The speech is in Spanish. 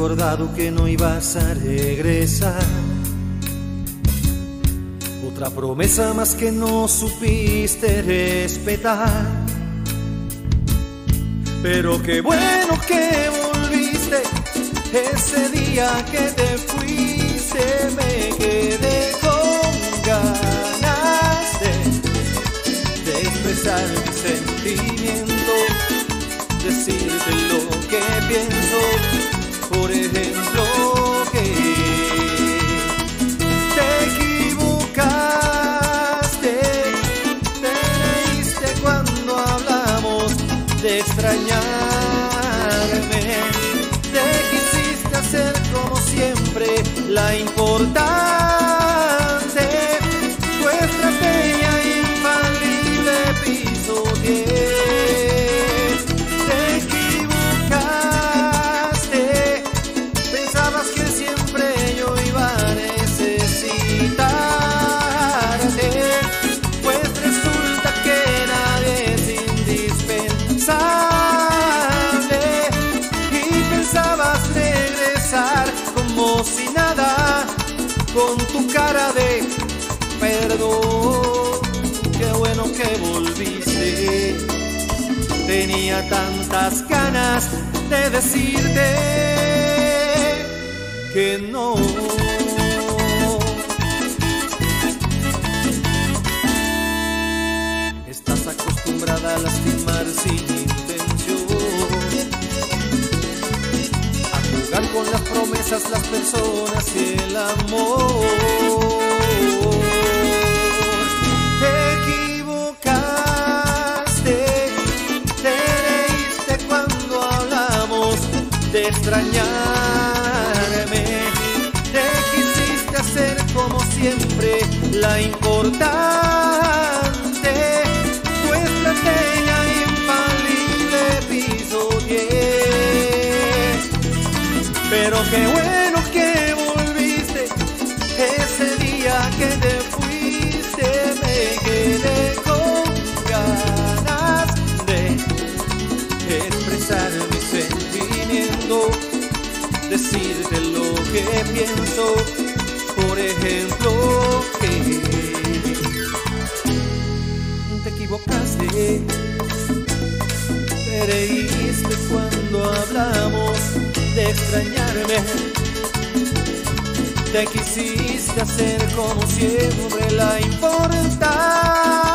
acordado que no ibas a regresar. Otra promesa más que no supiste respetar. Pero qué bueno que volviste. Ese día que te fuiste me quedé con ganas de expresar mi sentimiento, decirte lo que pienso. Por ejemplo, que te equivocaste, te reíste cuando hablamos de extrañarme. Te quisiste hacer como siempre la importante. Tu estrategia infalible pisoteé. Te equivocaste. Pensabas que siempre yo iba a necesitarte. Pues resulta que nadie es indispensable. Pensabas regresar como si nada, con tu cara de perdón. Qué bueno que volviste. Tenía tantas ganas de decirte que no. Estás acostumbrada a lastimar sin intención, jugar con las promesas, las personas y el amor. Te equivocaste, te reíste cuando hablamos de extrañarme. Te quisiste hacer como siempre la importante. Tu estrategia infalible pisoteé. Pero qué bueno que volviste. Ese día que te fuiste me quedé con ganas de expresar mi sentimiento, decirte lo que pienso. Por ejemplo, que te equivocaste, te reíste cuando hablamos de extrañarme. Te quisiste hacer como siempre la importante.